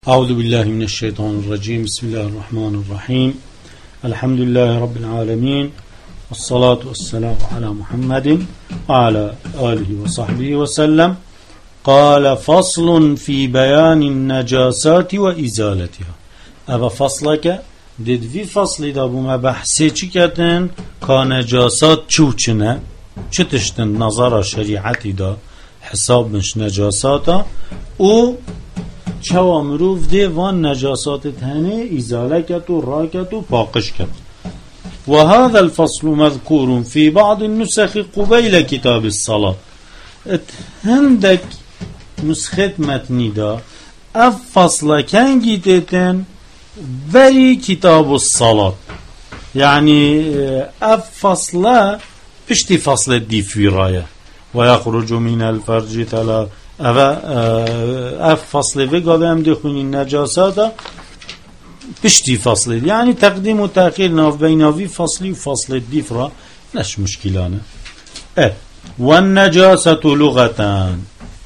أعوذ بالله من الشيطان الرجيم. بسم الله الرحمن الرحيم. الحمد لله رب العالمين، والصلاة والسلام على محمد وعلى آله وصحبه وسلم. قال: فصل في بيان النجاسات وإزالتها. أبا فصلك دید وی فصلی دا بوما بحثی چی کردن که نجاسات چوچنه چه تشتن نظر شریعتی دا حساب مش نجاساتا او چوا مروف ده وان نجاسات تهنه ازاله کت و را کت و پاقش کت. وهذا الفصل مذكور في بعض النسخ قبيل كتاب الصلاة. هندك نسخت متنی دا اف فصل کنگی تتن وی کتاب الصلاة، يعني اف فصل پشتی فصل دی في رايه ويخرج من الفرج ثلاث. اف فصل في قابل دخوني النجاسات پشتی فصل، يعني تقديم و تأخير ناف بيناوي فصلي و فصل الدفرة نش مشكلانه. والنجاسة لغتان.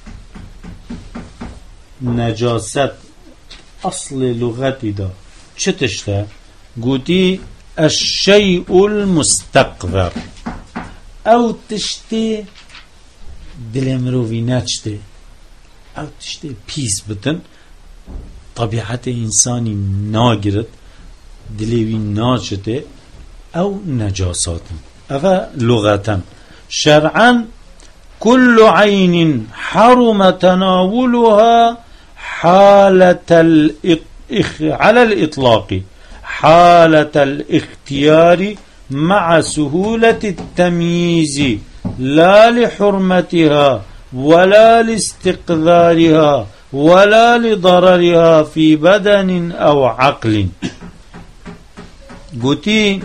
نجاسة اصل لغتي دا چه تشته؟ قوتي الشيء المستقذر او تشته دل مروفي نچته او تشته پیس بتن طبيعت انساني ناگرد دلوي ناچته او نجاسات. او لغتا. شرعا كل عين حرم تناولها على الإطلاق حالة الاختيار مع سهولة التمييز لا لحرمتها ولا لاستقذارها ولا لضررها في بدن أو عقل. قلتي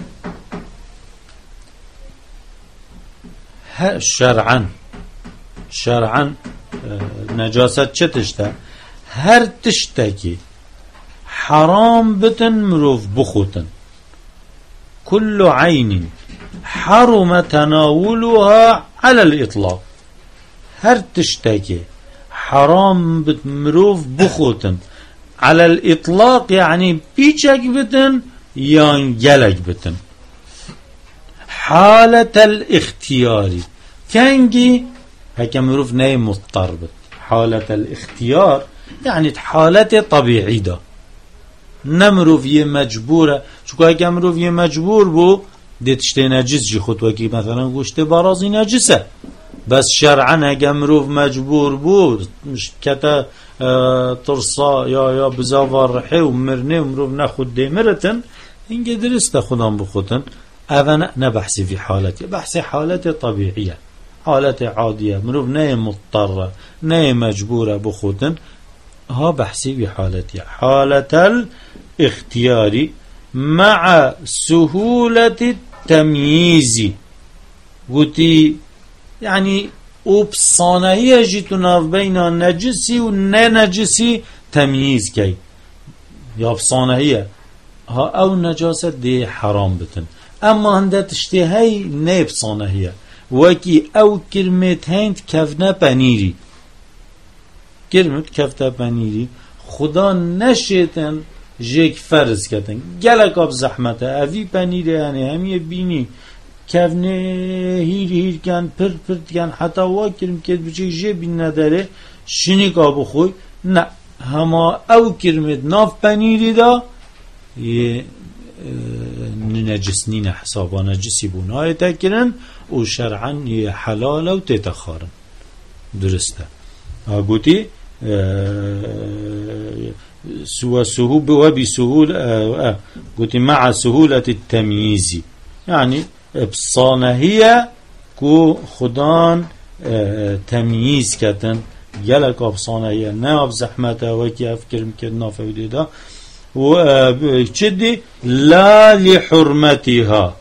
شرعا نجاسة چتشتا هر تشتاكي حرام بتن مروف بخوتن. كل عين حرم تناولها على الإطلاق. هر تشتاكي حرام بتن مروف بخوتن على الإطلاق، يعني بيچك بتن يان جلك بتن. حالة الاختياري كانجي هكا مروف ناي مضطر بت. حالة الاختيار يعني حالة طبيعي ده نمروف يه مجبوره. چون اگه مروف يه مجبور بو دتشته نجس جي خود وكي مثلا گوشته برازي نجسه، بس شرعا اگه مروف مجبور بو مش كتا ترصا یا بزاوار رحي ومرنه ومروف نخود ديمرتن انگه درسته خودان بخوتن. اولا نبحثي في حالتي، بحثي حالة طبيعية حالة عادية مروف ناي مضطرة ناي مجبورة بخوتن، ها بحثي بحالتي حالة الاختياري مع سهولة التمييز. قلتي يعني وبصانهية جيتنا بين نجسي وننجسي تمييز كي يا بصانهية ها او نجاسة دي حرام بتن. اما هنده تشتهي نيب صانهية وكي او كلمت هند كفنا بانيري كلمت كفتا بانيري خدا نشيتن جيك فرز كتن گلک اب زحمته اوی پنیره یعنی همیه بینی کفنه هیر کن پر کن حتی واکرم که بچه جه بین نداره شنیک آبو خوی نه هما او کرمت ناف پنیری دا یه نجس نین حسابا نجسی بونای تکرن و شرعا یه حلال و تتخارن. درسته گوتی وبسهولة قلت مع سهولة التمييز، يعني بصانهية كو خدان تمييز كتن جلك بصانهية ناب زحمته وكي أفكر مكدنا فوديدا وشدي لا لحرمتها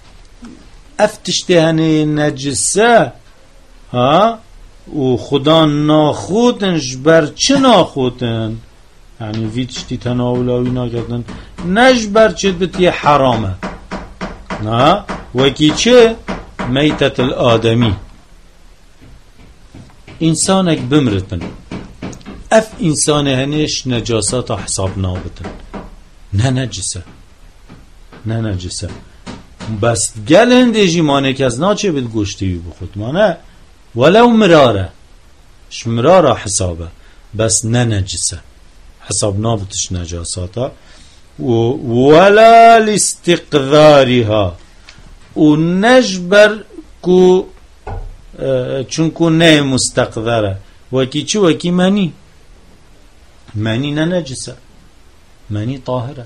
افتشتهني نجسة ها و خدا ناخودن جبر چه ناخودن، يعني ویتشتی تناولاوی ناکردن نجبر چه بتی حرامه نه وکی چه میتت الادمی انسانك بمرتن اف انسان هنش نجاسات حساب نابتن نه نجسه بس گلن دیجی مانه که از ناچه بید گوشتی بخود مانه ولو مراره حسابه بس نه نجسه حساب نابتش نجاساتا ولا لاستقذارها و نجبر کو چونکو نه مستقذره وکی چو وکی منی نه نجسه منی طاهره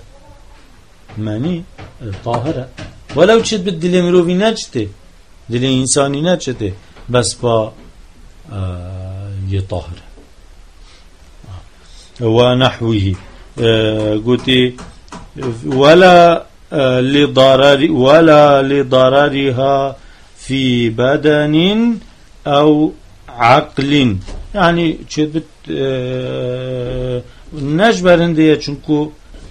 ولو چت بالدل مروفي نجته دل انساني نجته بس با يطهر ونحوه قلت ولا لضررها في بدن او عقل يعني چت نجبرنده چونكو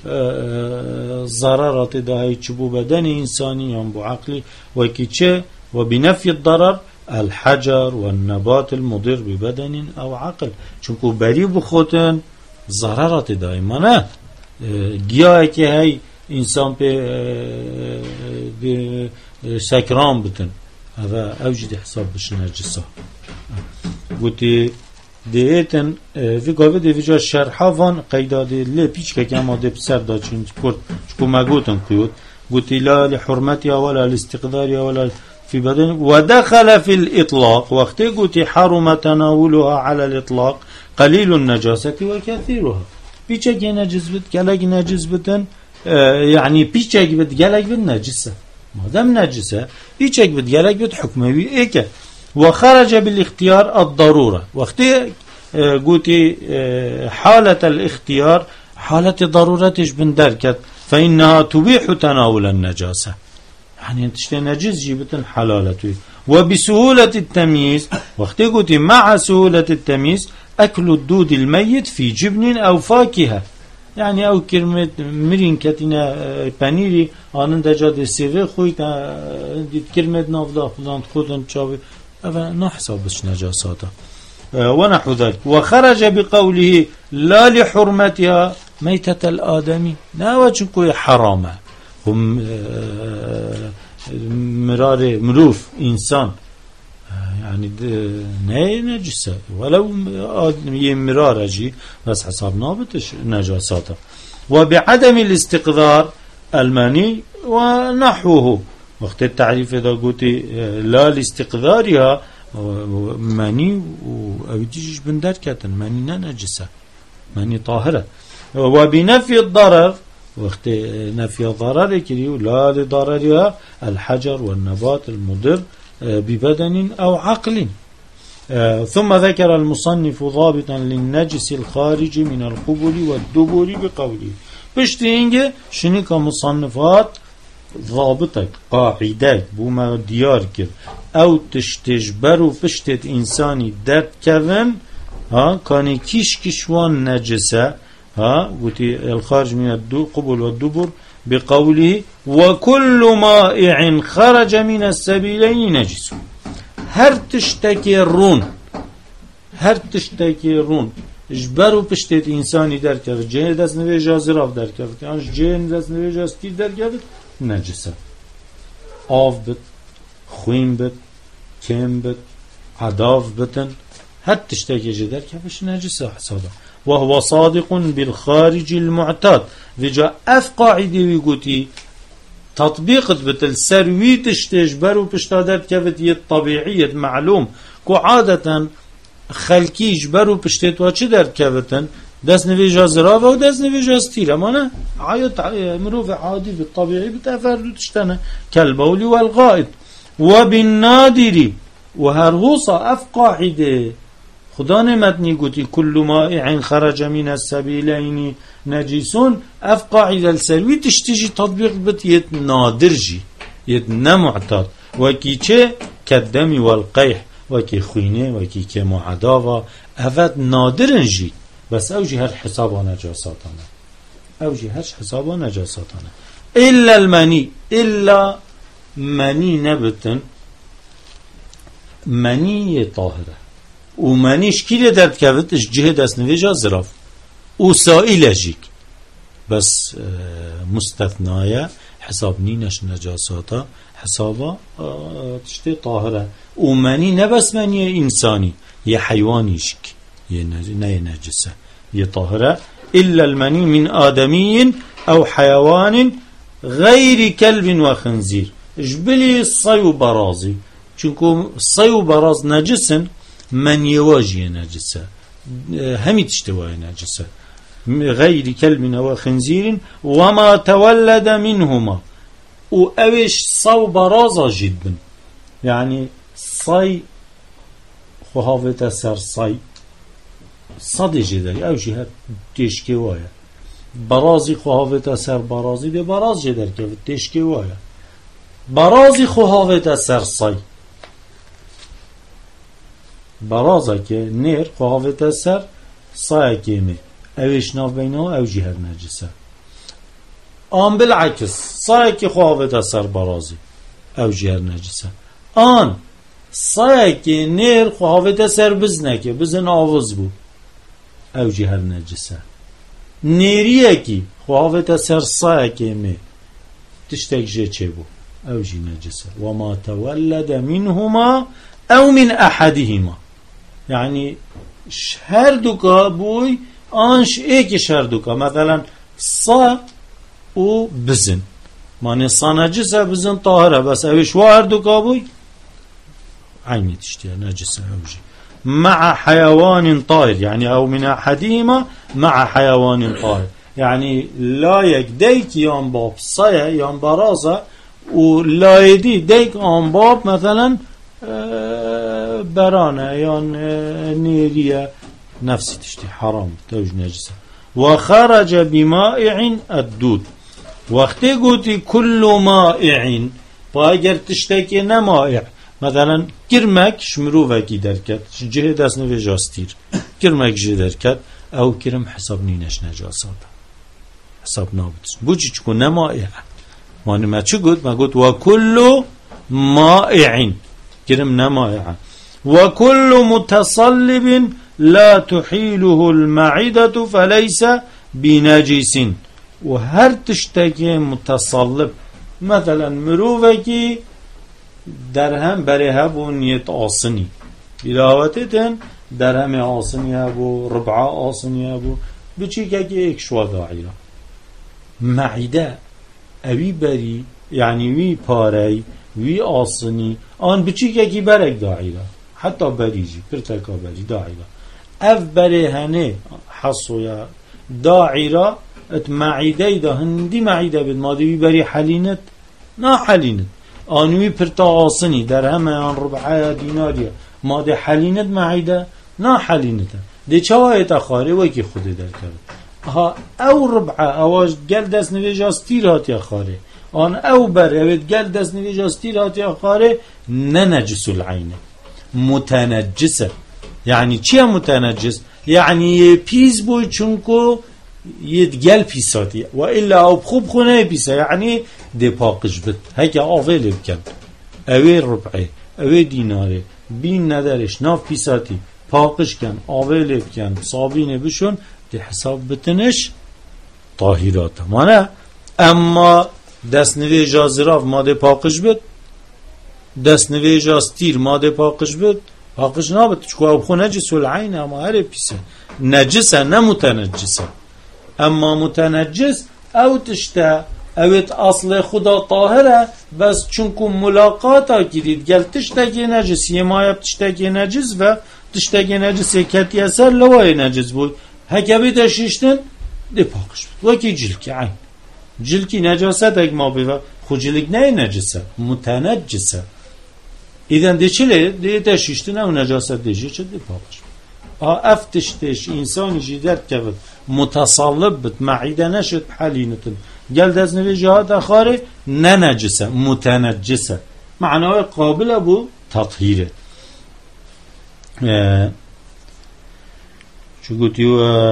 ضررات دهي چبو بدن انساني يوم بو عقلي وكيچه وبنفي الضرر الحجر والنبات المضر ببدن او عقل چونكو بري بخوتن ضررات دهي مانا گياه که هي انسان به سكران بتن هذا اوجد حساب بش نجسه قلت دیتن وی گاوه دی ویجا شرحا وان قیداده لی پیچ که کما دی پسر دا چکو مگوتن قیود گوتی لا لحرمتها ولا لاستقدارها ولا في بدن ودخل في الإطلاق وقت قلت حرم تناولها على الإطلاق قليل النجاسة وكثيرها پیچه که نجس بد گلگ نجس بدن يعني پیچه که بد گلگ بد نجسه مادم نجسه پیچه که بد گلگ بد حکموی ایکه وخرج بالاختيار الضرورة وقت قلت حالة الاختيار حالة ضرورتش بندركت فإنها تبيح تناول النجاسة يعني تشتي نجس جيبتن حلالته وبسهولة التمييز وقت قلت مع سهولة التمييز أكل الدود الميت في جبن أو فاكهة يعني أو كلمة مرين كتنا بانيري آنند جاد السيفي خويتا كلمة نافلا فلان خودن شاوي نحسب بش نجاساته ونحو ذلك وخرج بقوله لا لحرمتها ميتة الآدمي لا وجهكو حرامه هم مرار مروف إنسان يعني نجسة ولو مرار جي بس حساب نابتش نجاساته وبعدم الاستقذار الماني ونحوه وقت التعريف إذا قلت لا لاستقذارها ماني وأوديش بندر كاتن ماني نجسة ماني طاهرة وبنفي الضرر وقت نفي الضرر كريو لا لضررها الحجر والنبات المضر ببدن أو عقل ثم ذكر المصنف ضابطا للنجس الخارج من القبل والدبر بقوله بشتينجي شنك مصنفات ضابطك قاعدة بوما ديار كر او تشتجبرو پشتت انساني درد كذن ها كان كيش كشوان نجسة ها قلتي الخارج من القبل والدبر بقوله وكل مائع خرج من السبيلين نجس هر تشتكي رون اجبرو پشتت انساني در كذن جه دست نویجا زراف در كذن انش جه دست نویجا ستیر در كذن نجسه آف بد خوین بد کم بد عداف بدن هر تشتاكي جدر كفش نجسه حسابه وهو صادق بالخارج المعتاد وجا اف قاعده ويقولي تطبيقت بتل سروي تشتجبر وبشتادت كفت الطبيعية معلوم كو عادة خلقي جبر وبشتت وچه در كفتن دست نویجا زرافه و دست نویجا ستیره مانه عایت مروف عادی بالطبيعي بتفرد تشتنه كالبول والغائط وبالنادر وهرغوصة اف قاعده خدا نمتني قلتي كل مائع خرج من السبيلين نجسون اف قاعده السلوي تشتجي تطبيق بت يت نادرجي يت نمعتاد وكي چه كالدم والقيح وكي خوينه وكي كمعداوه افت نادرنجي بس اوجي هر حسابه نجاساتنا اوجي هر حسابه نجاساتنا الا المني الا مني نبتن مني طاهره ومانيش كيلي درد كافت جهة دست نويجا زراف وسائل جيك بس مستثنايا حساب نينش نجاساتا حسابا تشتي طاهرة وماني نبس مني إنساني هي حيوانيشك نجسة هي طاهرة إلا المني من آدمي أو حيوان غير كلب وخنزير جبلي الصي وبرازي چونكو الصي وبراز نجسن من يواجه نجسة همي تشتوى نجسة غير كلب وخنزير وما تولد منهما وأوش صو برازة جدا يعني صي خهافة سر صي صدي جدري أو جهة تشكي وايا برازي خهافة سر برازي دي براز جدر كيف تشكي وايا برازي خهافة سر صي برازة كي نير خهافة سر صي كيمي اوش ناف بينه او جهر نجسه آن بالعكس صايكي خواهد سر برازي او جهر نجسه آن صايكي نير خواهد سر بزنكي بزن آوز بو او جهر نجسه نيريكي خواهد سر صايكي مي تشتك جه چه بو او جه نجسه وما تولد منهما او من احدهما يعني هر دوكا بوي آنش ایک شردوکا مثلا صا و بزن معنی صا نجسه بزن طاهره بس اوش واردوکا بوي عيني تشتيه نجسه اوجي مع حيوان طاهر يعني او من احدهما مع حيوان طاهر يعني لا يك ديك يان باب صايا يان برازه ولا يدي ديك آن باب مثلا برانه يان نيريه نفسي تشتي حرام توج نجسة وخرج بمائع الدود وقتی قوتي كل مائع باگر تشتكي نمائع مثلا كرمك شمروفكي دركت جهه دست نوجاستير كرمك جه دركت او كرم حساب نينش نجاسات حساب نابتش بوچي چكو نمائع ماني ما چه قوت ما قوت وكل مائع كرم نمائع وكل متصلب لا تحيله المعدة فليس بنجس وهر تشتكي متصلب مثلا مروفكي درهم بريها بو نيت آسني بلاوتتن درهم آسني هبو ربع آسني هبو بچي كاكي اكشوا داعيرا معده اوي بري يعني وي پاري وي آسني آن بچي كاكي برك داعيرا حتى بريجي پرتكا بري داعيرا اف برهنه حصويا داعيرا ات معيده ده هندي معيده بد مادي بري حلينت نا حلينت انوي پرتا آسني درهم ان ربع ديناريا مادي حلينت معيده نا حلينت دي چاويت اخاري وكي خود در کرد ها او ربع اواج گل دست نويجاستير هات يا خاري ان او بر اوت گل دست نويجاستير هات يا خاري ننجس العين متنجسه يعني چيه متنجس يعني بيز بوي چونكو يتقل بيساتي وإلا او بخوب خونه بيسا يعني دي باقش بت هكا آوه بكن اوه ربعي اوه ديناري بين ندارش ناف بيساتي باقش كن آوه بكن صابين بشون دي حساب بتنش طاهرات مانا اما دست نویجا زراف ماده پاقش بد دست نویجا ستیر ماده پاقش بد پاقش نابد چکو او خو نجس العین اما هر پیسه نجسه نمتنجسه اما متنجس او تشته اوت اصل خدا طاهره بس چونکو ملاقاتا گیرید گل تشتگی نجس یه مایب تشتگی نجس و تشتگی نجس یکتی اثر لوای نجس بود هکبی تشیشتن دی پاقش بود وکی جلکی عین جلکی نجاست اگ ما بیوه خو جلک نه نجسه متنجسه ایدن دی چله دی تشیشتن او نجاست دیجی چه دی پاقش افتشتش انسانی جیدر که بود متصلب بد معیده نشد حلینتن گل دز نوی جهات اخاره نه نجسه متنجسه معنای قابل بو تطهیره شو قلتيو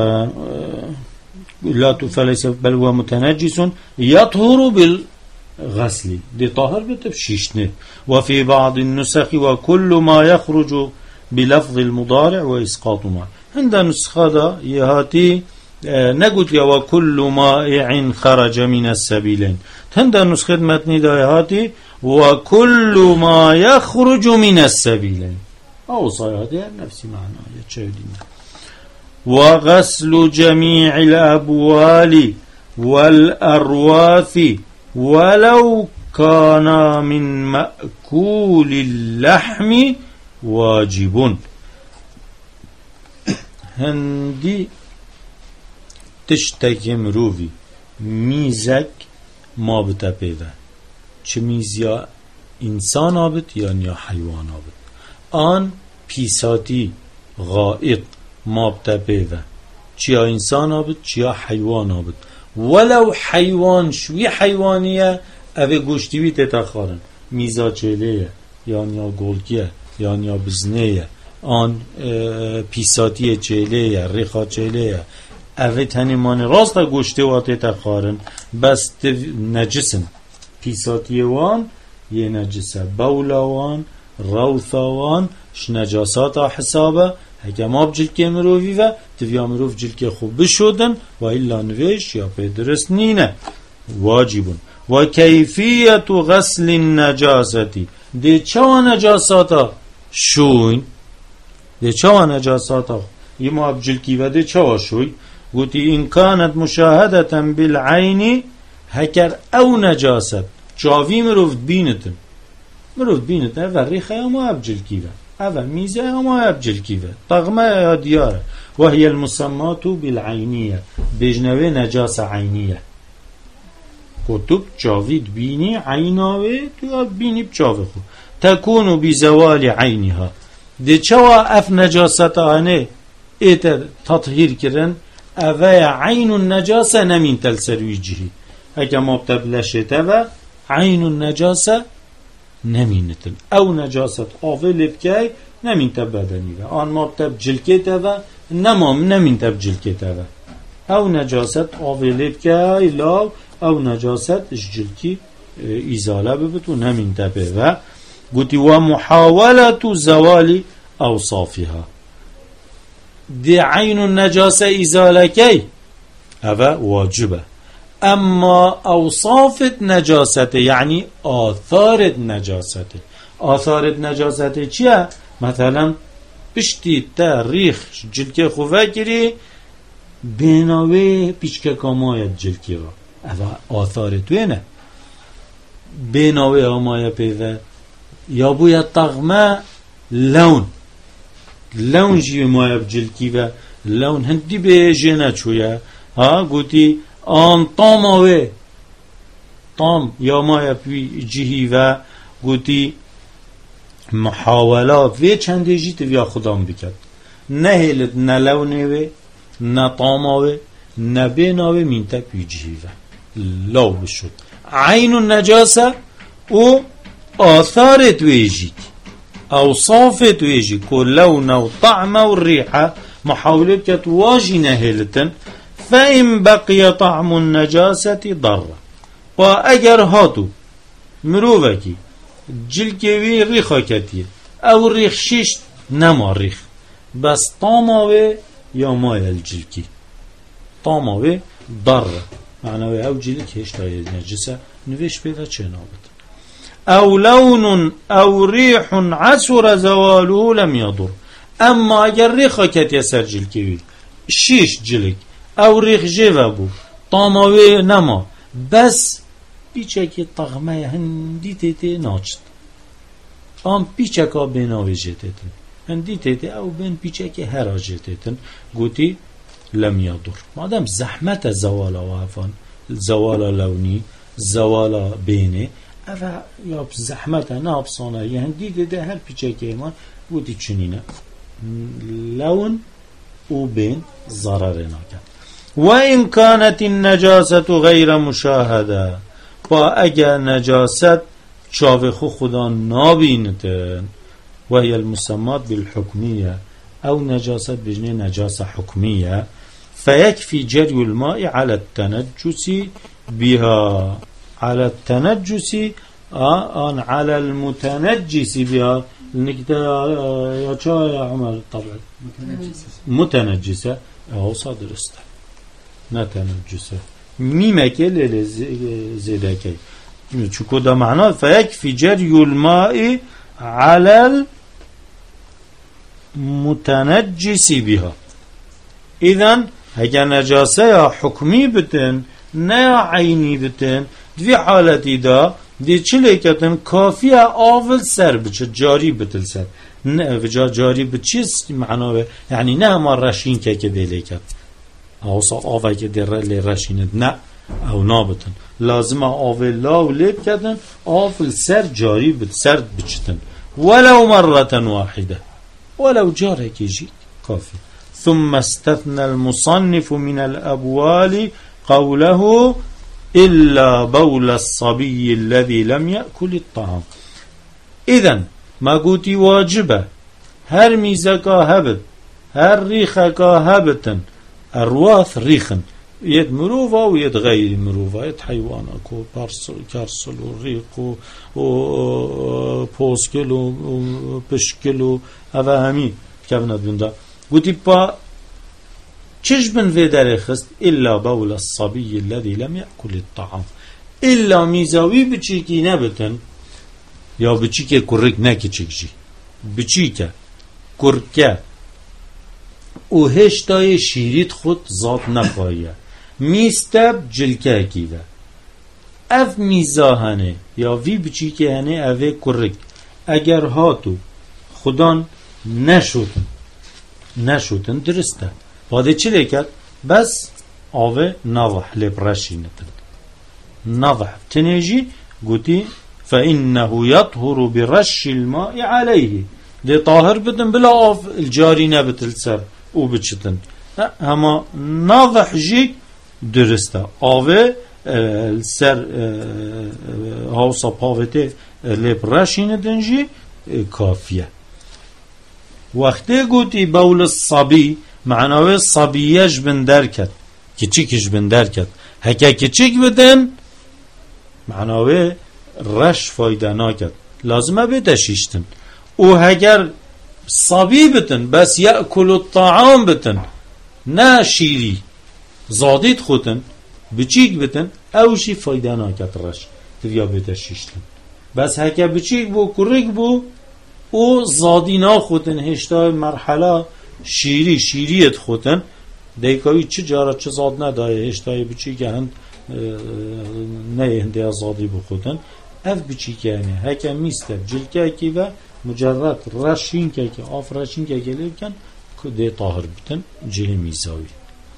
لا فليس بل هو متنجس يطهر بالغسل دي طاهر بتفشيشنه وفي بعض النسخ وكل ما يخرج بلفظ المضارع وإسقاط ما. عند نسخة يهاتي نقول يا وكل مائع خرج من السبيلين. عند نسخة متني يهاتي وكل ما يخرج من السبيلين أو صيادة نفس معنى يتشاهدين. وغسل جميع الأبوال والأرواث ولو كان من مأكول اللحم واجب. هندي تشتكي مروفي ميزك ما بتبيده چه میز یا انسان آبد یا حیوان آبد آن پیساتی غائط مابتبه چیا انسان آبد چیا حیوان آبد ولو حیوان شوی حیوانیه اوه گوشتی بی تتخارن میزا چلیه یا گلگیه یا بزنیه آن پیساتی چلیه ریخا چلیه اوه تنیمان راست گوشتی و تتخارن بس نجسن پیساتی وان یه نجسه بولاوان روثاوان ش نجاسات حسابه هکم آب جلکه مروفی و تویا مروف جلکه خوب بشودن و ایلا نویش یا پیدرست نینه واجبون. و کیفیت غسل النجاستی ده چوا نجاساتا شوین ده چوا نجاساتا یم آب جلکی و ده چوا شوی گوتی این کانت مشاهدتا بالعینی هکر او نجاست جاوی مروف بینتن و ریخه اما ابجل کیوه او میزه اما ابجل کیوه طغمه یا دیاره و هی المسمات بالعینیه بجنوه نجاس عینیه کتب جاوید بینی عیناوه تو بینی بچاوه خود تکونو بی زوال عینیها ده چوا اف نجاست آنه ایتر تطهیر کرن اوه عین النجاسه نمین تلسروی جهی اگه مبتب لشته و عین النجاسه نمینتن او نجاست آوه لبکه نمین تب بدنی و آن مبتب جلکه تا و نمین تب جلکه تا و او نجاست آوه لبکه لاو او نجاست جلکی ازاله ببتو نمین تب و گوتی و محاولت زوال اوصافها دی عین النجاسه ازاله که او واجبه اما اوصافت نجاسته یعنی آثارت نجاسته آثارت نجاسته چیه؟ مثلا پشتی تا ریخ جلکه خوبه کری بیناوه پیچکه کامایت جلکی را اوه آثارت وینه بیناوه آمایه پیوه یا بوید تغمه لون جیوی مایه جلکی و لون هندی به جنه چویه ها گوتی آن طام یا مایه پی جهی و گوتی محاولات وی چنده جیت ویا خودم بکد نه هیلت نه لونه وی نه طامه وی نه بیناوه مینته پی جهی و لو بشد عین النجاسه او آثارت ویجید اوصافت ویجید که لون و طعم و ریحه محاوله بکد واجی نه هیلتن فإن بقي طعم النجاسة ضر و اگر هاتو مروفكي جلكوي ريخا كتير او ريخ ششت نما ريخ بس طاموه يا مايا الجلكي طاموه ضر معنوه او جلك هشتاية نجسة نويش بيدا چه نابد او لون او ريح عسر زواله لم يضر اما اگر ريخا كتير سر جلكوي شش جلك او ریخ جوه بو طاماوه نما بس پیچکی طغمه هندی تیتی ناچت آم پیچکا بیناوه جتیتن هندی تیتی او بین پیچکی هرا جتیتن گوتی لم یادر مادم زحمت زوالا وافان زوالا لونی زوالا بینه اوه یا زحمت نابسانه یه هندی تیتی هر پیچکی ایمان گوتی چنینه لون او بین ضرر ناکن وإن كانت النجاسة غير مشاهدة با اگر نجاست چاوخو خدا نابینتن وهي المسمات بالحكمية او نجاست بجنه نجاسة حكمية فيكفي جري الماء على التنجس بها على التنجس على المتنجس بها النكتة يا شا يا عمر طبعا متنجسة أو صادر است نتنجسة ميمك لزيدكي شو ده معناه فيكفي جري الماء على المتنجس بها. إذن هكا نجاسة حكمي بتن نا عيني بتن في حالتي دا دي چلكتن كافية آول سر بچه جاري بتل سر جاري بچيس معناه يعني نه ما رشين که دلكت او صا آوه که در رشيند نه او نابتن لازم آول لا و لب كتن آول سر جاري بت سر بچتن ولو مرة واحدة ولو جارك يجي كافي. ثم استثنى المصنف من الأبوال قوله إلا بول الصبي الذي لم يأكل الطعام. إذن ما قلتي واجبة هر ميزكا هبت هر ريخكا هبتن الرواث ريخن يد مروفة ويد غير مروفة يد حيوانك كارسل وريق وبوسكل وبشكل أفهمي كيفنا بندا قلتي با چشبن في درخست إلا بول الصبي الذي لم يأكل الطعام إلا ميزاوي بچيكي نبتن يا بچيكي كرك نكي چكجي بچيكي كركة و هشتای شیرید خود ذات نخواهیه میستب جلکه کیده اف میزاهنه یا وی بچی که هنه اوه کرک اگر هاتو خودان نشوتن درسته باده چی لیکد بس آوه نوح لبرشینتن نوح تنجی گوتی فإنه يطهر برش الماء عليه ده طاهر بدن بلا آف الجاری نبتل سر او بچتن اما ناضح جيك درسته آوه سر هاوسا پاوته لبرشين دنجي كافية. وقتی گوتی بول الصبي معناه الصبيش بن دركت كيچيكش بن دركت هكا كيچيك بدن معناه رش فايده ناكت لازمه بدشيشتن او هگر صبي بتن بس يأكل الطعام بتن نا شيري زاديت خوتن بچيك بتن او شي فايده ناكت رش تريا بدشيشتن بس هكا بچيك بو كريك بو او زادينا خوتن هشتا مرحله شيريت خوتن دیکایی چه جارا چه زاد نداره هشتای بچيك هند نه هنده زادي بخوتن اف بچيك يعني هكا ميستب جلكه كي و مجرد رشين که آف رشين که لیکن ده طاهر بتن جه میزاوی.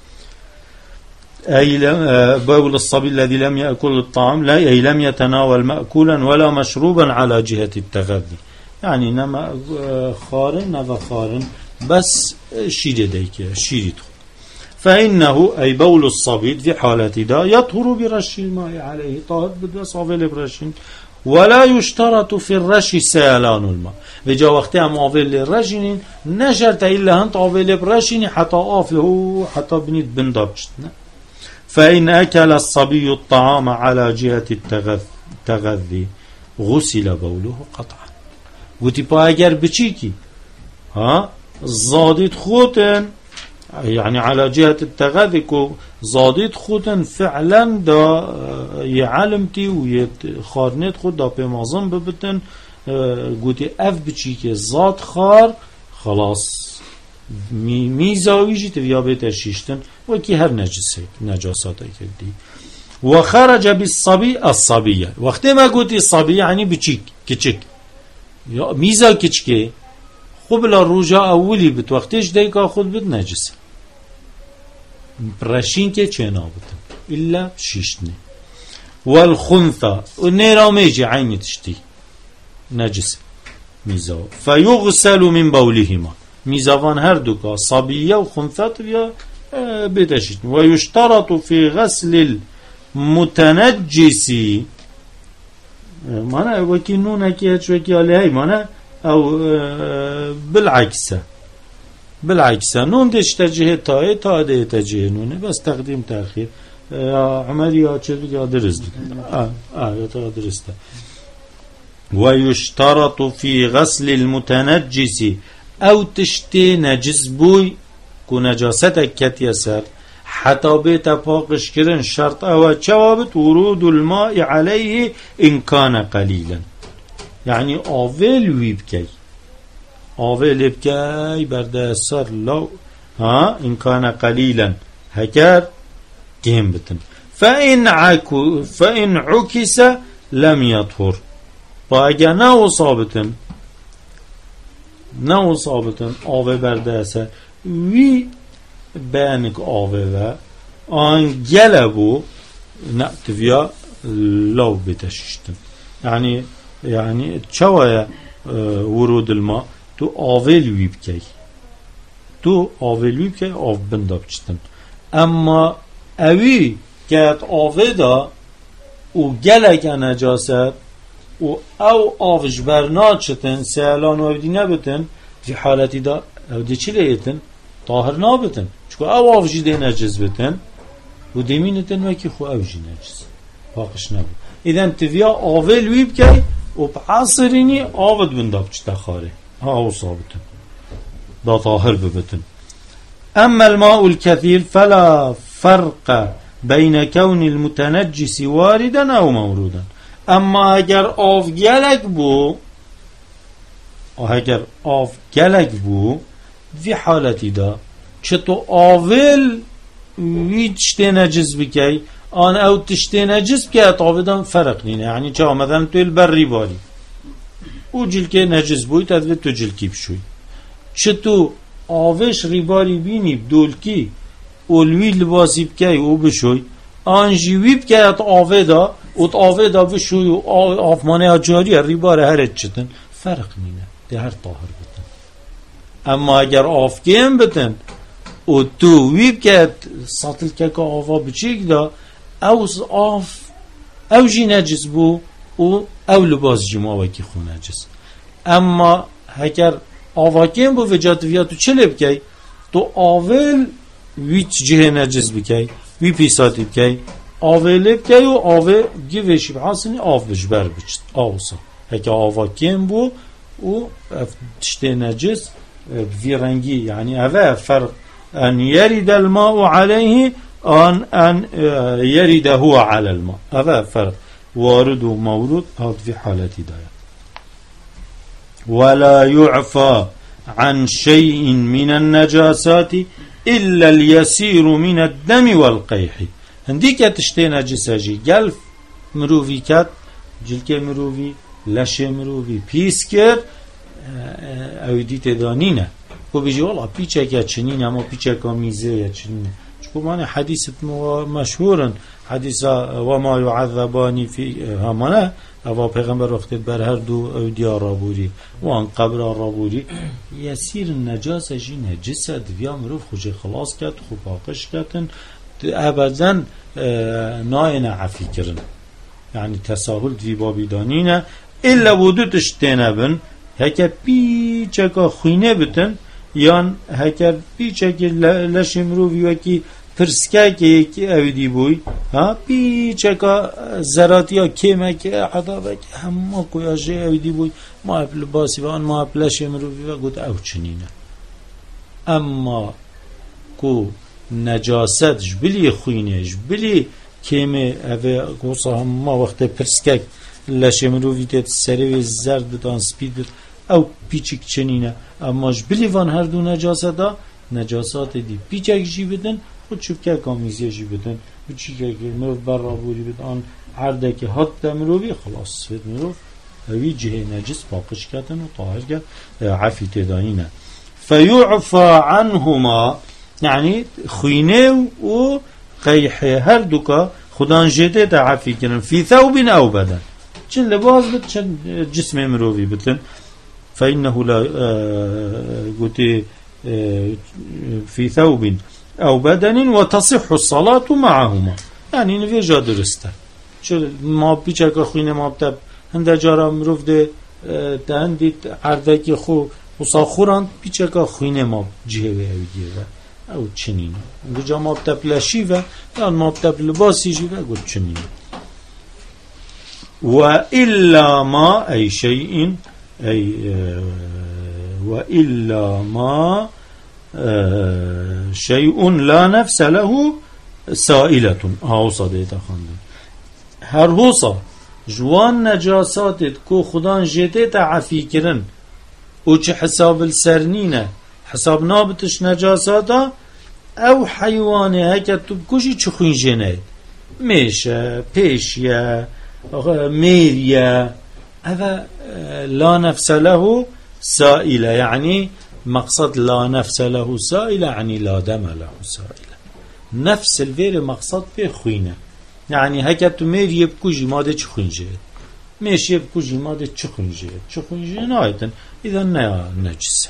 بول الصبي الذي لم يأكل الطعام لا أي لم يتناول مأكولا ولا مشروبا على جهة التغذي يعني نما خارن نما خارن بس شيري ديك شيري فإنه أي بول الصبي في حالة دا يطهر برش الماء عليه طاهر بدأ صافل برشين ولا يشترط في الرش سيلان الماء وجا وقتی هم آویل رشینین نشرط إلا هنت آویل برشینی حتى آفله حتى بنید بندابشت فإن أكل الصبي الطعام على جهة التغذي غسل بوله قطعا قلت با اگر بچيكي ها زادت خوتن يعني على جهة التغذي كو زادت خوتن فعلا دا يعلمتي ويخارنت خود دا بمازن ببتن قوتي اف بچيكي زاد خار خلاص ميزاويجي تبيا بيت شيشتن وكي هر نجاسات كدي وخرج بالصبي الصبية وقت ما قلت الصبي يعني بچيك كچك ميزا كچكي خب لا روجا اولی بت وقتش دیگه خود بد نجس برشین که چنا بتن الا شیشتنی والخنثى ونيراميجي عين تشتي نجس ميزا فيغسل من بولهما ميزاوان هر دوكا صبية وخنثى يا بدشت ويشترط في غسل المتنجس مانا وكي نونا كي هتشوكي عليها مانا او بالعكس نون دش تجه تا ده تجه نونه بس تقديم تأخير عمر يا چه بگه درست یا تا درسته ويشترط في غسل المتنجس او تشتي نجس بوي كو نجاستك كتيسر حتى بيت باقش كرن شرط او جوابت ورود الماء عليه ان كان قليلا يعني آویل ویبکی آویل بکی برده سر لو ها ان كان قليلا هكر كهم بتن فإن عكس لم يطهر فاگه نو صابتن آوه برده سر وی بانک آوه و آن گلبو نأتفیا لو بتششتن يعني چوه ورود الماء تو آویل ویبکی آف بنده بچتن اما اوی که آوه دا و گلک نجاست و او آفش برنا چتن سهلان و دی نبتن في حالتی دا او دی چی لیتن طاهر نابتن چکو او آفشی دی نجز بتن و دیمینتن وکی خو اوشی نجز باقش نبود ایدن تفیا آویل ویبکی و بعصرینی آود بنده بچتا خاره او صابتن دا طاهر ببتن أما الماء الكثير فلا فرق بين كون المتنجس واردا أو مورودا أما اگر آف گلک بو في حالتی دا چطو آول ویچته نجس بکی آن او تشته نجس بکی اتعابدان فرق نینه يعني چه مثلا تو البری باری او جلکه نجس بوی تدوی تو جلکی بشوی چطو آوش ریباری بینی بدولکی اولوی لباسی بکی او بشوی آنجیوی بکی ات آوه دا بشوی و آفمانه جاری ریبار هرد چتن فرق نینه ده هر طاهر بتن اما اگر آفگیم بتن و تو وی بکی ساتل که آفا بچیک دا او جی نجس بو او لباس جمعه وکی خو نجس اما اگر آواکیم بو وجات ویا تو چه لبکی تو آول ویچ جه نجس بکی وی پیساتی بکی آول بکی و آول گیوشی بحاسنی آف بجبر بچت آوسا اگه آواکیم بو و تشته نجس وی رنگی یعنی اوه فرق ان يرد الماء عليه ان يرد هو على الماء اوه فرق وارد و مورود هاد في حالتی داید ولا يعفى عن شيء من النجاسات إلا اليسير من الدم والقيح هندی که تشته نجسه جی گلف مروفی کت جلک مروفی لش مروفی پیس کرد او دیت دانینه و بجی والا پیچه که چنینه اما پیچه که میزه چنینه چکو مانه حدیث مشهورن حدیث وما يعذبانی فی همانه او پیغمبر وقت بر هر دو او دیار رابوری و آن قبر رابوری یسیر نجاس جی نجسه دویا مروف خوش خلاص کرد خوب آقش کردن ابدا ناین عفی کرن یعنی تساهل دوی بابی دانینه الا بودوتش تینبن هکه پیچه که خوینه بتن یان هکه پیچه که لش مروفی وکی پرسکه که یکی اویدی بوی ها پیچه که زراتی ها کمه که عذابه که همه کویاشه اویدی بوی ما اپل باسی و آن ما اپلش مروفی و گود او چنینه اما کو نجاستش بلی خوینش بلی کمه اوه گوصا هم ما وقت پرسکه لش مروفی تید سری زرد بدان سپید او پیچک چنینه اما بلی وان هر دو نجاسات دی پیچک جی بدن خود شوف که کامیزی جی بدن بچی که مروف بر رابوری بدن عرده که حد مروفی خلاص سفید مروف اوی جه نجس باقش کردن و طاهر کرد عفی تدانینه فیعفا عنهما یعنی خوینه و قیحه هر دوکا خودان جده دا عفی کردن فی ثوب او بدن چن لباس بد چن جسم مروفی بدن فإنه لا قلت في ثوب أو بدن وتصح الصلاة معهما يعني نفيجا درسته شو ما بيچك خوينه ما بتب هنده جارا مروف ده هندي عرده که خو وصاخوران بيچك خوينه ما جهوه اوگیره او چنين گجا ما بتب لشيوه یا ما بتب لباسي جيوه گل چنين وإلا ما أي شيء أي وإلا ما شيء لا نفس له سائلة هاوصا ديتا خاندن هر هوصا جوان نجاسات كو خدان جديتا عفي كرن وچه حساب السرنينة حساب نابتش نجاساتا او حيواني هكا تبكوشي چخوين جناي ميشا بيشيا ميريا هذا لا نفس له سائلة يعني مقصد لا نفس له سائلة يعني لا دم له سائلة نفس الفير مقصد به خوينة يعني هكا تو ميريا بكوشي ماده چخوين جهد ميشيا بكوشي ماده چخوين جهد نايتن إذا نجس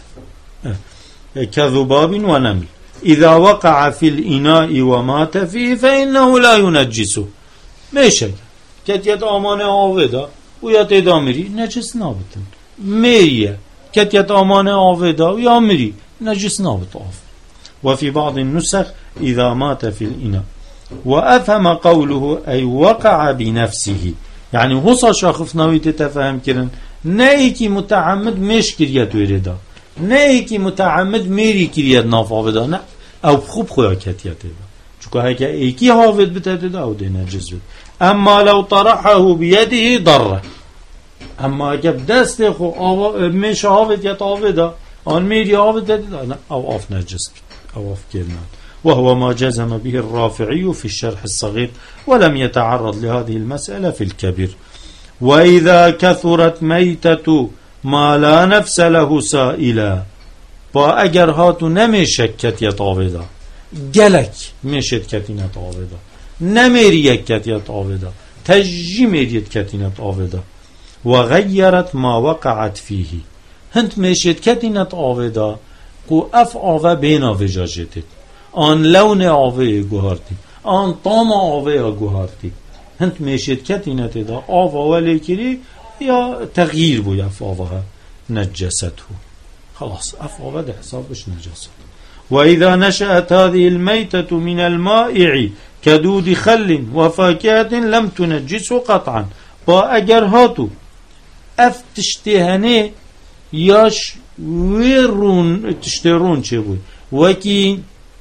كذباب ونمل إذا وقع في الإناء ومات فيه فإنه لا ينجسه ميشك كتيت آمان آودا ويا تدامري نجس نابتن ميريا كتيت آمان آودا ويا مري نجس نابت آف وفي بعض النسخ إذا مات في الإناء وأفهم قوله أي وقع بنفسه يعني هو شاخف ناوي تتفهم كرن نايكي متعمد مش كريات ويردا نايكي متعمد ميري كريات نافا بدا او خوب خويا كتيات دا چوكا هكا ايكي هافد بتادا او دي نجز بد اما لو طرحه بيده ضره اما اجب دست خو مش هافد يتافدا ان ميري هافد دا او اف نجز او اف كرنات وهو ما جزم به الرافعي في الشرح الصغير ولم يتعرض لهذه المسألة في الكبير وإذا كثرت ميتة ما لا نفس له سائلا فأجر هاتو نمشكت يطاودا جلك مشت كتينة طاودا نمريك كتينة طاودا تجمريت كتينة طاودا وغيرت ما وقعت فيه هنت مشت كتينة طاودا قو أف آوه بينا وجاجتت آن لون آوه گوهارتی آن طام آوه گوهارتی هنت مشت كتينة دا آوه وليكري یا تغییر بو اف آوه نجسته خلاص اف آوه ده حسابش نجست وإذا نشأت هذه الميتة من المائع كدود خل وفاكهة لم تنجسه قطعا با اگر هاتو اف تشتهنه یاش ویرون تشترون چه بوی وکی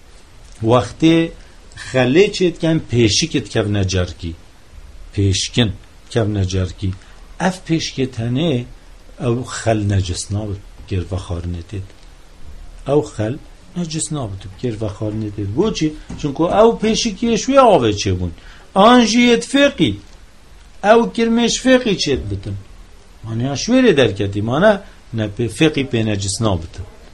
وقتی خله چید کن پیشکت کب نجرکی پیشکن کب نجرکی اف پیشکتنه او خل نجس نابد گر و خارنتید او خل نجس نابد گر و خارنتید بو چی؟ چونکو او پیشکیشوی آوه چه بون آنجیت فقی او کرمش فقی چید بتن مانه اشویره درکتی مانه نه فقی پی نجس نابد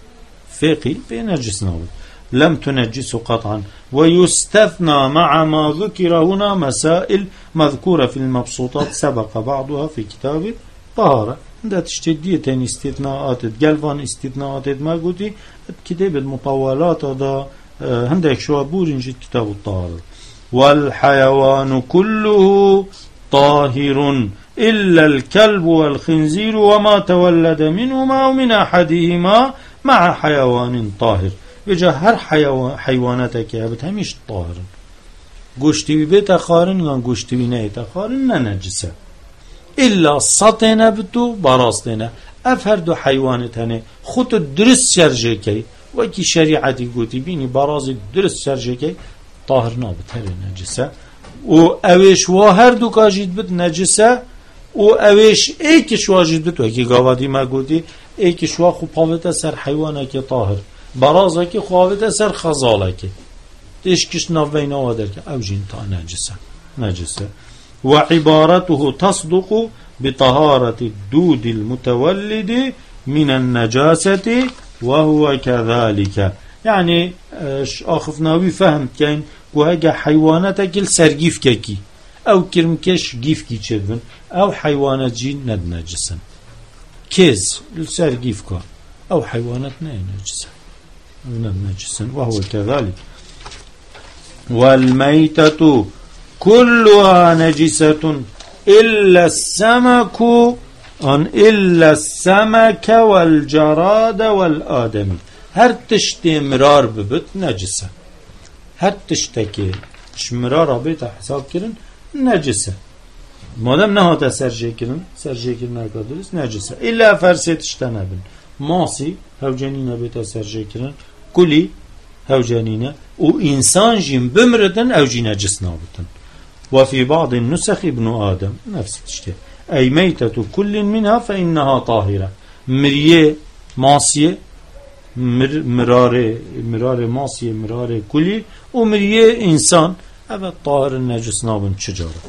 فقی پی نجس نابد لم تنجسه قطعا ويستثنى مع ما ذكر هنا مسائل مذكورة في المبسوطات سبق بعضها في كتاب طهارة ده تشتدية استثناءات قلبان استثناءات ما قلتي كتاب المطولات ده هندك شو بورنج كتاب الطهارة والحيوان كله طاهر إلا الكلب والخنزير وما تولد منهما ومن أحدهما مع حيوان طاهر بجا هر حیواناته که هبت همیش طاهرن گوشتی بیت خارن یا گوشتی نیت خارن نه نجسه الا سطنه بتو براستنه اف هر دو حیوانتنه خود درست سرجه کی و کی شریعتی گوتی بینی براز درست سرجه کی طاهر نابت هر نجسه و اویش و هر دو کاجید بد نجسه و اویش ایکش واجید بد و کی گاوادی ما گوتی ایکش وا خو پاوته سر حیوانه که طاهر برازه که خواهد سر خزاله که تشکش نوین آوادر که او جین تا نجسه و عبارته تصدق بطهارة الدود المتولد من النجاسة وهو كذلك يعني آخفناوي فهمت كين وهاجا حيوانات كل سرگيف كي او كرمكش گيف كي چدن او حيوانات جين ند نجسن كيز السرگيف كا او حيوانات نجسن نجسا وهو كذلك والميتة كلها نجسة إلا السمك والجراد والآدمي هر تشتي مرار ببت نجسة هر تشتكي شمرار بيت حساب كرن نجسة مادام نهاتا سرجيكرن ناكادرس نجسة إلا فرسيت اشتنبن ماسي هوجانينا بيتا سرجيكرن كلي هوجانينا وإنسان جيم بمردن أو جي نجس نابتن. وفي بعض النسخ ابن آدم نفس الشيء أي ميتة كل منها فإنها طاهرة مريه ماسية مراره ماسية مراره كلي ومريه إنسان هذا طاهر النجس نابن شجارة.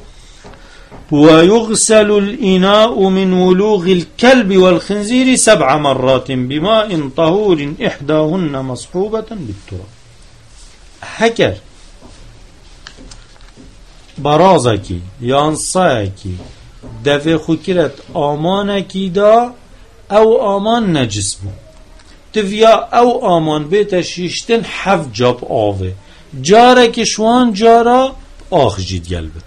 ويغسل الإناء من ولوغ الكلب والخنزير 7 مرات بماء طهور إحداهن مصحوبة بالتراب. حكر برازكي يانصاكي دفع خكرت آمانكي دا أو آمان نجس بو تفيا أو آمان بيتا شيشتن 7 جاب آوه جارك شوان جارا آخ جيد قلبت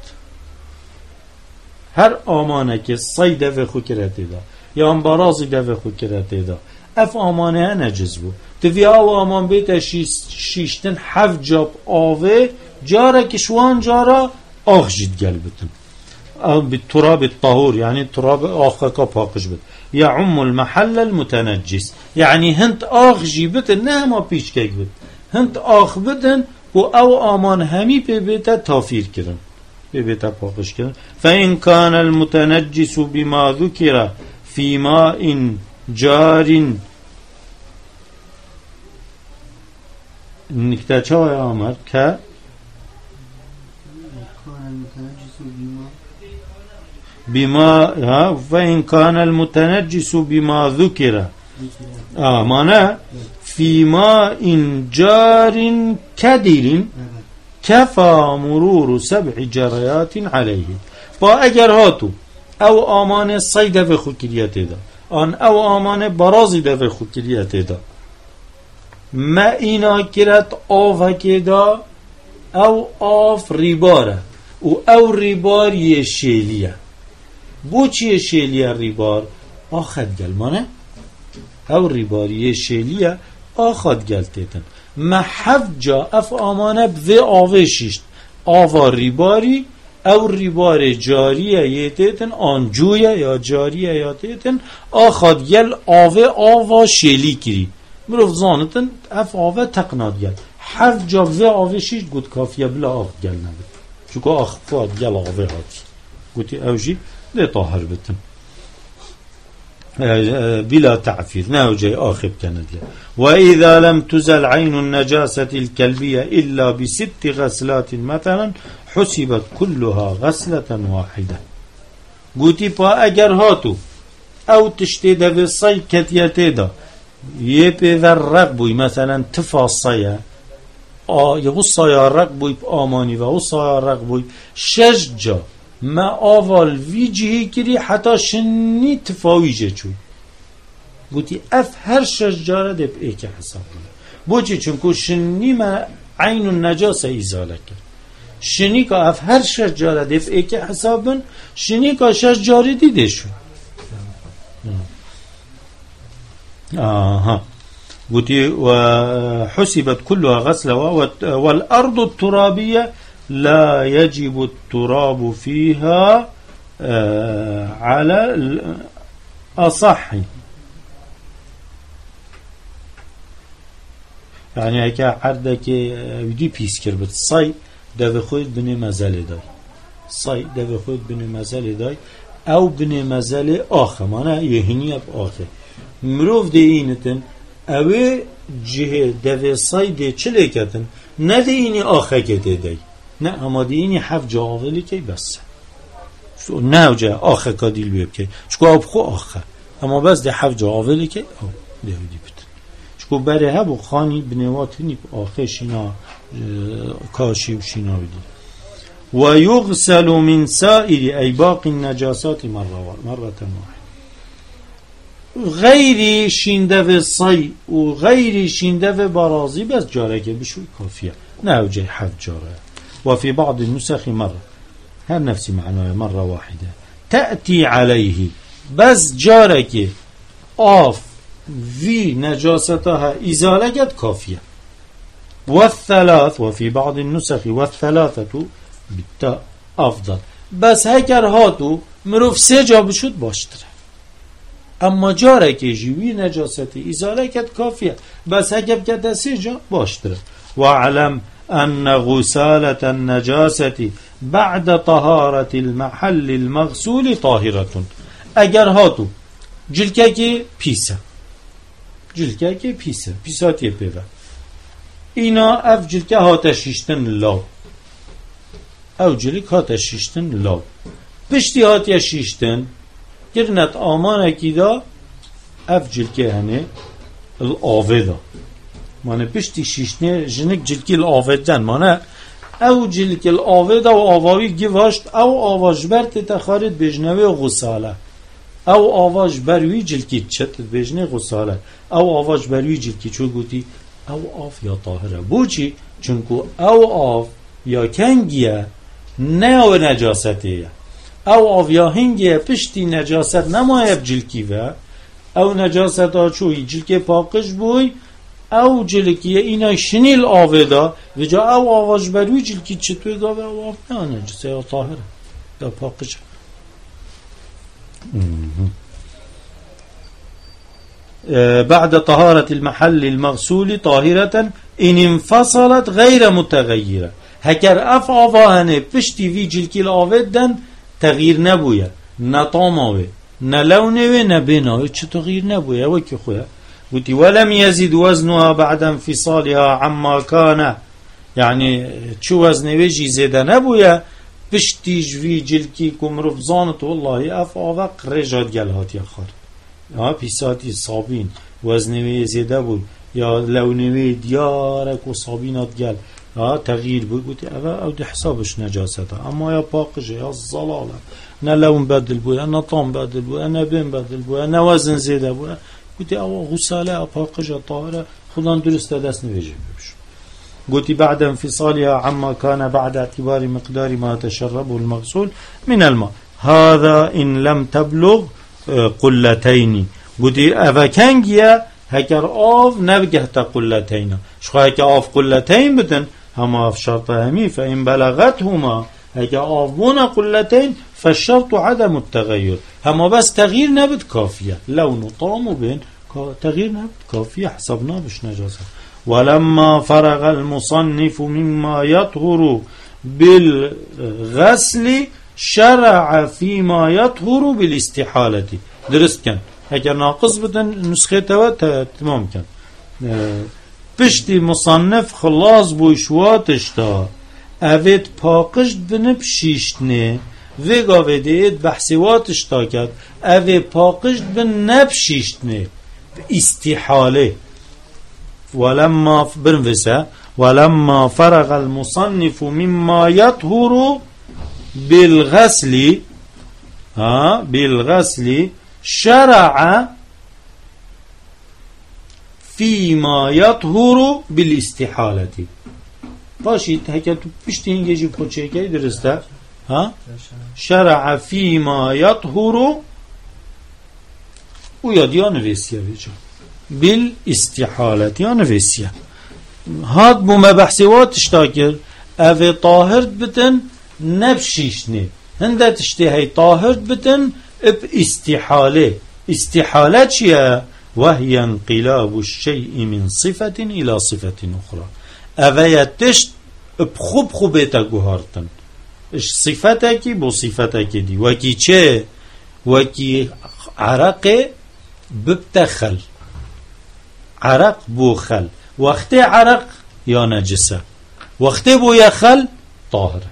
هر آمانه که صی دفع خو کرده دا یا انبرازی دفع خو کرده دا اف آمانه نجز بو توی او آمان بیتا شیشتن 7 جاب آوه جاره که شوان جارا آخ جید گلبتن بالتراب الطهور يعني التراب آخ کا پاکش بد يعم المحل المتنجس يعني هنت آخ جيبتن نه ما پیش که بد هنت آخ بدن و او آمان همی پی بیتا تافیر کرن بيتا باقش كده. فإن كان المتنجس بما ذكر في ماء جار نكتا چا يا عمر ك بما فإن كان المتنجس بما ذكر معنى في ماء جار كدر كفى مرور 7 جريات عليه. با اگر هاتو او آمان صيد و خوکریت دا آن او آمان برازی دا و خوکریت دا ما اینا کرد آف دا او آف ریباره او ریبار یه شیلیه بو چیه شیلیه ریبار آخد گل مانه او ریبار یه شیلیه آخد گل تیتن ما 7 جا اف آمانه به آوشیشت آوا ریباری او ریبار جاریه یه تیتن آنجویه یا جاریه یا تیتن آخاد گل آوا شیلی کری مروف زانتن اف آوه تقناد گل 7 جا به آوشیشت گود کافیه بلا آخ گل نبید چونکه آخ فاد گل آوه هاتی گوتی اوجی ده طاهر بتن بلا تعفير ناوجي آخب كانت له. وإذا لم تزل عين النجاسة الكلبية إلا ب6 غسلات مثلا حسبت كلها غسلة واحدة. قوتي با اگر هاتو او تشتيده في الصي كتيته دا يبي ذا الرقبوي مثلا تفاصيه يغص يا الرقبوي بآماني وغص يا الرقبوي شججا ما آوال ویجهی کری حتی شنی تفاویجه چوی گوتی اف هر شجاره دب ایک حساب کنه بوچی چونکو شنی ما عین النجاسه ایزاله کرد شنی که اف هر شجاره دب ایک حساب بن شنی که شجاره دیده شو گوتی و حسبت كلها غسله والارض الترابيه لا يجب التراب فيها على الأصح يعني هكا عردك ودي بيسكر بت صي ده خود بني مزال داي صي ده خود بني مزال داي او بني مزال آخر معنى يهنية بآخر مروف ده اينتن اوه جهه ده صي ده چلي كتن نده ايني آخر كده داي نه اما دینی 7 جا آولی که بس نه جا آخه کادیل بیب که چکو آب خو آخه اما بس ده 7 جا آولی که آب دیویدی بتن چکو بره هبو خانی بنواتنی آخه شینا کاشی و شینا بدی و یغسل من سائر ای باقی النجاسات مرة واحد غیری شینده و صی و غیری شینده و برازی بس جاره که بشوی کافیه نه جای 7 جاره وفي بعض النسخ مرة هل نفس معناه مرة واحدة تأتي عليه بس جارك آف في نجاستها إزالة كافية والثلاث وفي بعض النسخ والثلاثة بالتاء أفضل بس هکر هاتو مروف 3 جا بشود باشتره. اما جاره که جیوی نجاستی ازاله کد کافیه، بس هکر بکده 3 جا باشتره. واعلم ان غسالة النجاسة بعد طهارة المحل المغسول طاهرة. اگر هاتو جلکه که پیسه، جلکه که پیسه پیساتی پیوه اینا اف جلکه هاته شیشتن لاو، او جلک هاته شیشتن لاو، پشتی هاته شیشتن گرنت آمانه کی دا اف جلکه هنه الآوه دا مانه پشتی شیشتنه جنک جلکی الآوه دن مانه او جلک الآوه دا و آواوی گواشت او آواج برت تخارد بجنوه غساله، او آواج بروی جلکی چت بجنه غساله، او آواج بروی جلکی چو گوتی او آف یا طاهره بوچی چونکو او آف یا کنگیه نه او نجاستیه، او آف یا هنگیه پشتی نجاست نمایب جلکی و او نجاست ها چوی جلکی پاکش بوی او جلکیه اینا شنیل آوه دا و جا او آواج بروی جلکی چطوی گاوه او آف نه نجاسته یا طاهره یا پاکش. بعد طهارة المحل المغسول طاهرة إن انفصلت غير متغيرة. هكر اف آوانه پشتی وی جلکی الآوه دن تغییر نبویه، نه طاماوه نه لونه نه بیناوه، چه تغییر نبویه وکی خواه قلت ولم يزد وزنها بعد انفصالها عما كان، يعني چو وزنه جي زيده نبويا پشتی جوی جلکی کمروف زانت والله اف آوه قرجات گل هات یا خار یا پیساتی صابین وزنه زیده بود یا لونه دیارک و صابینات گل یا تغییر بود گوتی او ده حسابش نجاسته، اما یا پاقشه یا زلاله نه لون بدل بود نه طعم بدل بود نه بین بدل بود نه وزن زیده بود گوتی او غساله پاقشه طاهره خودان درست دست نویجه ببش. قلت بعد انفصالها عما كان بعد اعتبار مقدار ما تشربه المغسول من الماء هذا إن لم تبلغ قلتين. قلت أفكانجيا هكر آف نبجهت قلتين شخوا هكا آف قلتين بدن هما في شرط همي فإن بلغتهما هكا آف بونا قلتين فالشرط عدم التغير، هما بس تغيير نبت كافية لون طعم بين تغيير نبت كافية حسبنا بش نجاسة. ولما فرغ المصنف مما يطهر بالغسل شرع فيما يطهر بالاستحالة. درست كان اگر ناقص بدن نسخه توا تمام كان پشتی مصنف خلاص بوشواتش تا اوید پاقشت بنب شیشتنه وگا ویدید بحثیواتش تا کرد اوید پاقشت بن نب شیشتنه استحاله. ولما فرغ المصنف مما يطهر بالغسل شرع فيما يطهر بالاستحالة. باشید هکر تو پشت اینگه خود چه که درسته شرع فيما يطهر و یاد یا نویسیه بیجا بالاستحالة یا نویسیه هاد بو مبحثیواتش تا کرد او طاهرت بتن نبشیشنه هنده تشتی هی طاهرت بتن اب استحاله چیه؟ وهي انقلاب الشيء من صفة إلى صفة أخرى. اوه تشت اب خوب گوهارتن اش صفتکی بو صفتکی دی وکی چه؟ وکی عرق ببتخل عرق بو خل وقت عرق یا نجسه وقت بو یخل طاهره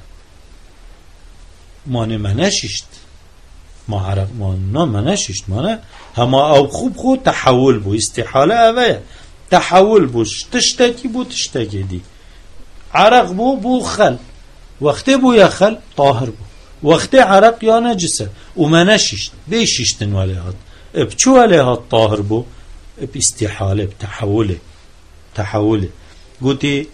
مانه منششت ما عرق ما منششت مانه هما او خوب تحول بو استحاله اوه تحول بو تشتکی بو تشتکی دی عرق بو خل وقت بو یخل طاهر بو وقت عرق یا نجسه و منششت بیششتن ولی هاد اب چو ولی هاد طاهر بو اب استحاله تحوله قلت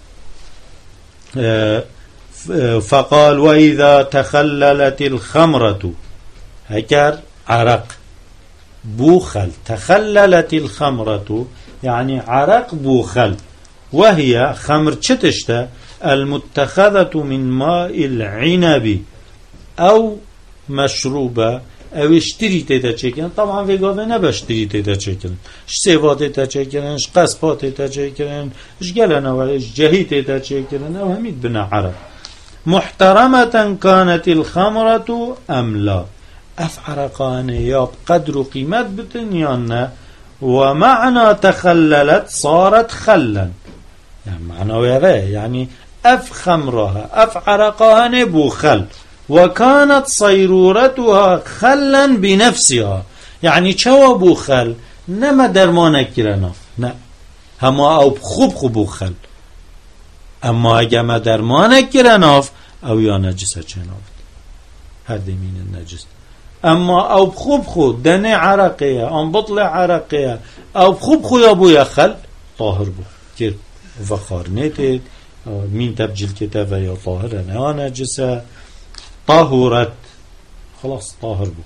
فقال وإذا تخللت الخمرة هكر عرق بوخل تخللت الخمرة يعني عرق بوخل وهي خمر چتشتا المتخذة من ماء العنب أو مشروبة أو اشتري تتشكل. طبعا في قوة نبشتري تتشكل، سيفات تتشكل، قصبات تتشكل، قلنا وإيش جهي تتشكل، أو هميد بنا عرب. محترمة كانت الخمرة أم لا؟ أفعرقان ياب قدر قيمة بتنيانا، ومعنى تخللت صارت خلا، يعني معنى يعني خمرها أفعرقها نبو خل، وكانت صيرورتها خلا بنفسها، يعني شو بو خل نما درمانه كرناف نه هما او خوب خوب خل، اما اگه ما درمانه كرناف او یا نجسه چنافت هر دمين النجس. اما او خوب خود دنه عرقية ام بطل عرقية او خوب خو یا بو یا خل طاهر بو كير وفخارنيتت مين تبجل كتابه يا طاهرة نها نجسة طهرت خلاص طاهر بو.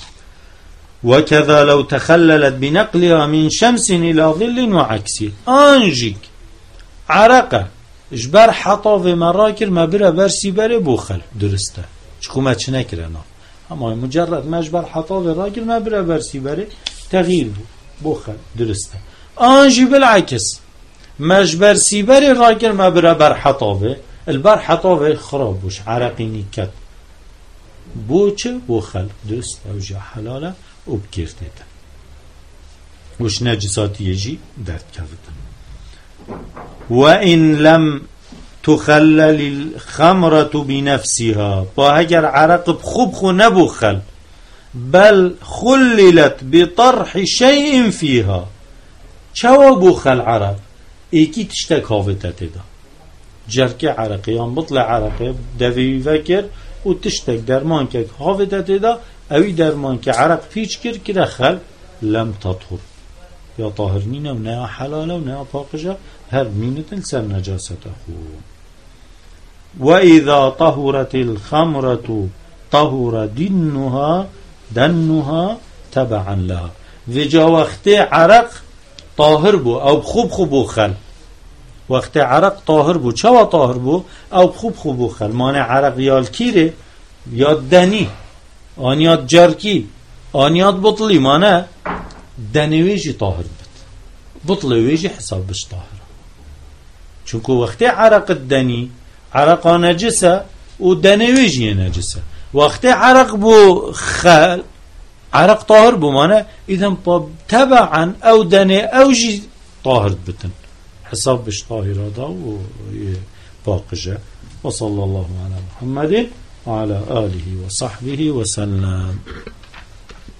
وكذا لو تخللت بنقلها من شمس إلى ظل وعكسه أنجيك عرقه اجبر حطاف مراكر ما برا برسي بري بوخل درسته شكو ما تشنكرنا، اما مجرد ما اجبر حطاف راكر ما برا برسي بري تغيير بوخل درسته. أنجي بالعكس ما اجبر سيبري راكر ما برا بر حطاف البر حطاف خراب وش عرقي نكت بوچه بوخل درست اوجه حلاله وبكيرتيتا وش نجسات يجي درد كفتن. وإن لم تخلل الخمرة بنفسها فهجر عرق بخوب خو نبوخل بل خللت بطرح شيء فيها چوا بوخل عرق ايكي تشتك هافتت دا جرك عرقيان بطل عرقي دوي فكر و تشتك درمان که حافظت دا اوی درمان که عرق پیچ کر خل لم تطهر یا طاهر نینه و نه حلاله و نه پاقجه هر مینتن سر نجاست خو. و اذا طهرت الخمرة طهر دنها تبعا لها و جا وقت عرق طاهر بو او خوب خل وقت عرق طاهر بو چوا طاهر بو او خوب خل مانع عرق یال کیره یاد دنی آنیاد جرکی آنیاد بطلی مانع دنویجی طاهر بد بطلویجی حساب بش طاهر چونکو وقت عرق الدنی عرق نجسه و دنویجی نجسه وقت عرق بو خل عرق طاهر بو مانع اذن تبعا او دنی او جی طاهر بتن حساب بش طاهر هذا وباقجة. وصلى الله على محمد وعلى آله وصحبه وسلم.